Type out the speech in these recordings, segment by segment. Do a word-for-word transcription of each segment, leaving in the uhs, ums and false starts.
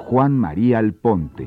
Juan María Alponte.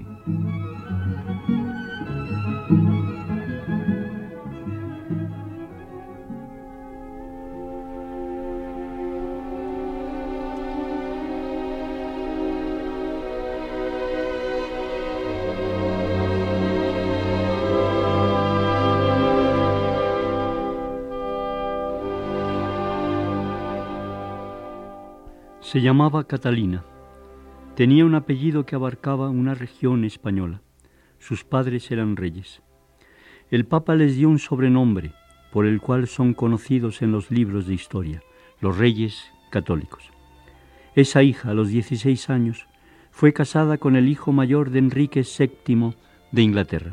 Se llamaba Catalina. Tenía un apellido que abarcaba una región española. Sus padres eran reyes. El Papa les dio un sobrenombre por el cual son conocidos en los libros de historia, los Reyes Católicos. Esa hija, a los dieciséis años, fue casada con el hijo mayor de Enrique séptimo de Inglaterra.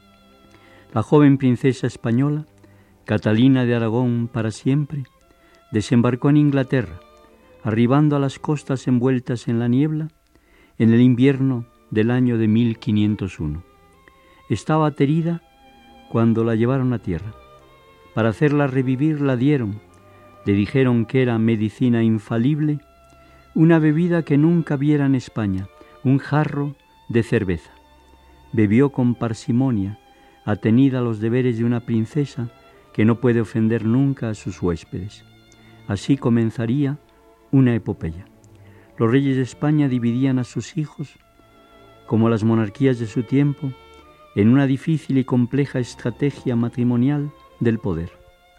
La joven princesa española, Catalina de Aragón para siempre, desembarcó en Inglaterra, arribando a las costas envueltas en la niebla en el invierno del año de mil quinientos uno. Estaba aterida cuando la llevaron a tierra. Para hacerla revivir la dieron, le dijeron que era medicina infalible, una bebida que nunca viera en España, un jarro de cerveza. Bebió con parsimonia, atenida a los deberes de una princesa que no puede ofender nunca a sus huéspedes. Así comenzaría una epopeya. Los reyes de España dividían a sus hijos, como las monarquías de su tiempo, en una difícil y compleja estrategia matrimonial del poder.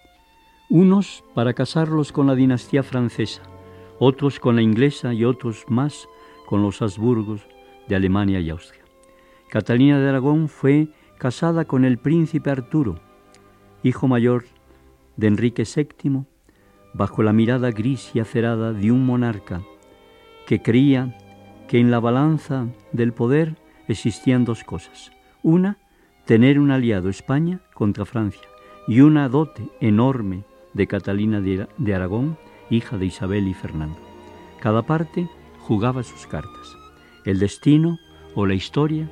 Unos para casarlos con la dinastía francesa, otros con la inglesa y otros más con los Habsburgos de Alemania y Austria. Catalina de Aragón fue casada con el príncipe Arturo, hijo mayor de Enrique séptimo, bajo la mirada gris y acerada de un monarca que creía que en la balanza del poder existían dos cosas. Una, tener un aliado, España, contra Francia, y una dote enorme de Catalina de, de Aragón, hija de Isabel y Fernando. Cada parte jugaba sus cartas. El destino o la historia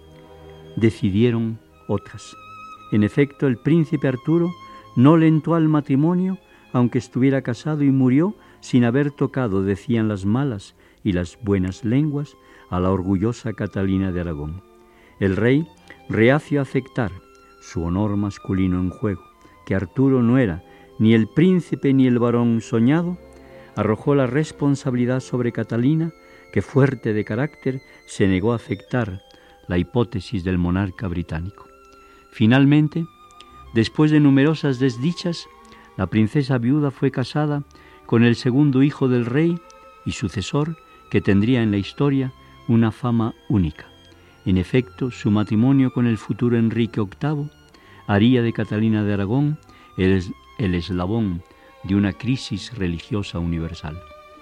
decidieron otras. En efecto, el príncipe Arturo no le entró al matrimonio, aunque estuviera casado, y murió sin haber tocado, decían las malas y las buenas lenguas, a la orgullosa Catalina de Aragón. El rey, reacio a aceptar su honor masculino en juego, que Arturo no era ni el príncipe ni el varón soñado, arrojó la responsabilidad sobre Catalina, que fuerte de carácter se negó a aceptar la hipótesis del monarca británico. Finalmente, después de numerosas desdichas, la princesa viuda fue casada con el segundo hijo del rey y sucesor, que tendría en la historia una fama única. En efecto, su matrimonio con el futuro Enrique octavo haría de Catalina de Aragón el, el eslabón de una crisis religiosa universal.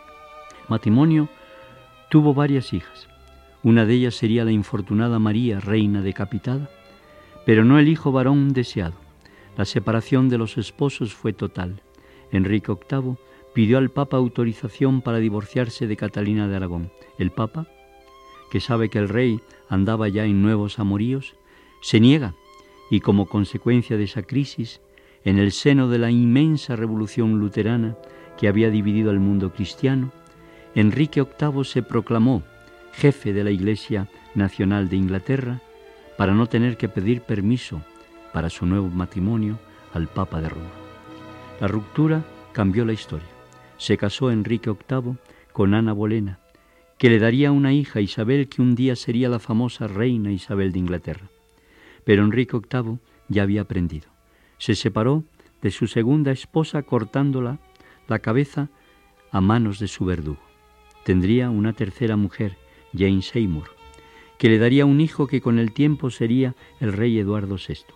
El matrimonio tuvo varias hijas. Una de ellas sería la infortunada María, reina decapitada, pero no el hijo varón deseado. La separación de los esposos fue total. Enrique octavo pidió al Papa autorización para divorciarse de Catalina de Aragón. El Papa, que sabe que el rey andaba ya en nuevos amoríos, se niega, y como consecuencia de esa crisis, en el seno de la inmensa revolución luterana que había dividido al mundo cristiano, Enrique octavo se proclamó jefe de la Iglesia Nacional de Inglaterra para no tener que pedir permiso para su nuevo matrimonio al Papa de Roma. La ruptura cambió la historia. Se casó Enrique octavo con Ana Bolena, que le daría una hija, Isabel, que un día sería la famosa reina Isabel de Inglaterra. Pero Enrique octavo ya había aprendido. Se separó de su segunda esposa cortándola la cabeza a manos de su verdugo. Tendría una tercera mujer, Jane Seymour, que le daría un hijo que con el tiempo sería el rey Eduardo sexto.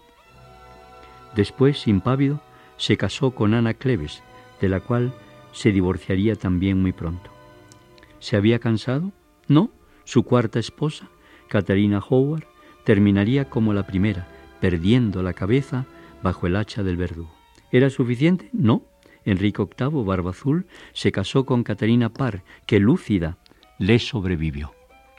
Después, impávido, se casó con Ana Cleves, de la cual se divorciaría también muy pronto. ¿Se había cansado? No. Su cuarta esposa, Catharina Howard, terminaría como la primera, perdiendo la cabeza bajo el hacha del verdugo. ¿Era suficiente? No. Enrique octavo, barba azul, se casó con Catalina Parr, que lúcida le sobrevivió.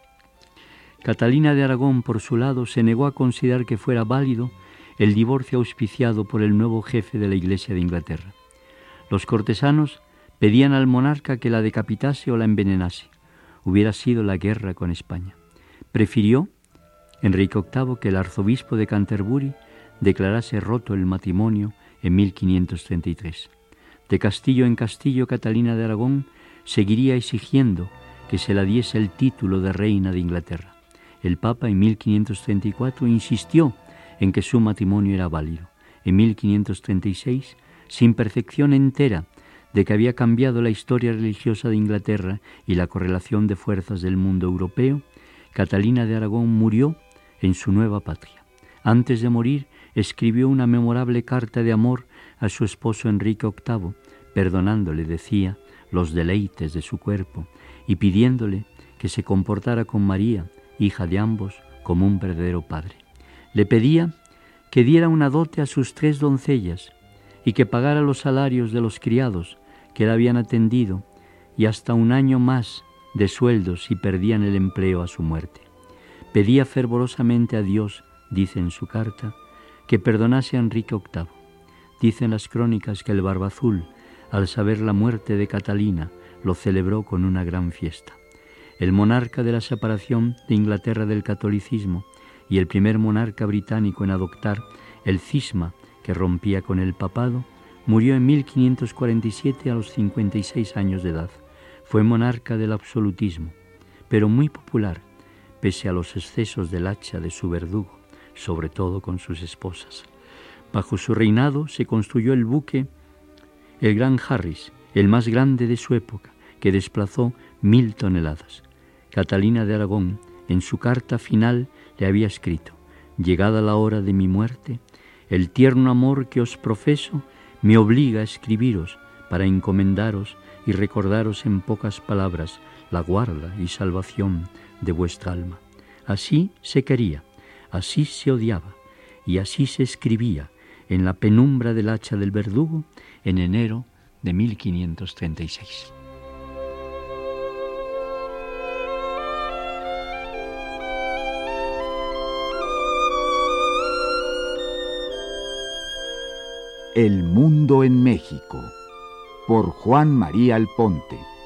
Catalina de Aragón, por su lado, se negó a considerar que fuera válido el divorcio auspiciado por el nuevo jefe de la Iglesia de Inglaterra. Los cortesanos pedían al monarca que la decapitase o la envenenase. Hubiera sido la guerra con España. Prefirió Enrique octavo que el arzobispo de Canterbury declarase roto el matrimonio en mil quinientos treinta y tres. De castillo en castillo, Catalina de Aragón seguiría exigiendo que se la diese el título de reina de Inglaterra. El Papa en mil quinientos treinta y cuatro insistió en que su matrimonio era válido. En mil quinientos treinta y seis, sin percepción entera de que había cambiado la historia religiosa de Inglaterra y la correlación de fuerzas del mundo europeo, Catalina de Aragón murió en su nueva patria. Antes de morir, escribió una memorable carta de amor a su esposo Enrique octavo, perdonándole, decía, los deleites de su cuerpo y pidiéndole que se comportara con María, hija de ambos, como un verdadero padre. Le pedía que diera una dote a sus tres doncellas y que pagara los salarios de los criados que la habían atendido y hasta un año más de sueldos si perdían el empleo a su muerte. Pedía fervorosamente a Dios, dice en su carta, que perdonase a Enrique octavo. Dicen las crónicas que el Barbazul, al saber la muerte de Catalina, lo celebró con una gran fiesta. El monarca de la separación de Inglaterra del catolicismo y el primer monarca británico en adoptar el cisma que rompía con el papado, murió en mil quinientos cuarenta y siete a los cincuenta y seis años de edad. Fue monarca del absolutismo, pero muy popular, pese a los excesos del hacha de su verdugo, sobre todo con sus esposas. Bajo su reinado se construyó el buque, el Gran Harris, el más grande de su época, que desplazó mil toneladas. Catalina de Aragón, en su carta final, le había escrito: llegada la hora de mi muerte, el tierno amor que os profeso me obliga a escribiros para encomendaros y recordaros en pocas palabras la guarda y salvación de vuestra alma. Así se quería, así se odiaba y así se escribía en la penumbra del hacha del verdugo en enero de mil quinientos treinta y seis. El mundo en México, por Juan María Alponte.